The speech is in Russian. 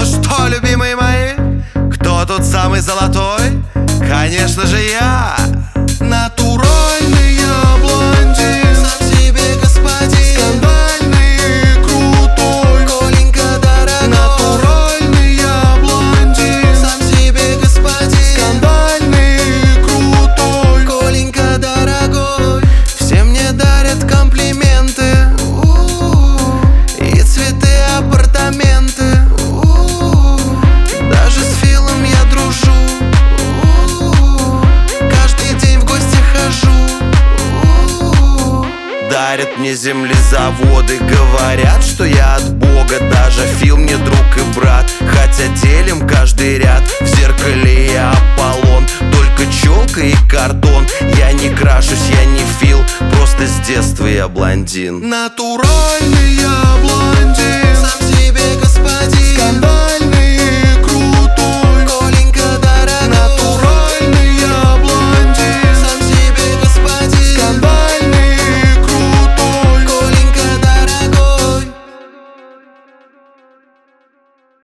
Ну что, любимые мои, кто тут самый золотой? Конечно же я, натуральный я блондин, сам себе господин, скандальный и крутой. Коленька дорогой, Натуральный я блондин, сам себе господин, скандальный и крутой. Коленька дорогой. Все мне дарят комплименты, и цветы, апартаменты. Даже с Филом я дружу, каждый день в гости хожу. Дарят мне землезаводы, говорят, что я от Бога. Даже Фил мне друг и брат, хотя делим каждый ряд. В зеркале я Аполлон, только челка и кордон. Я не крашусь, я не Фил, просто с детства я блондин. Натуральный я блондин.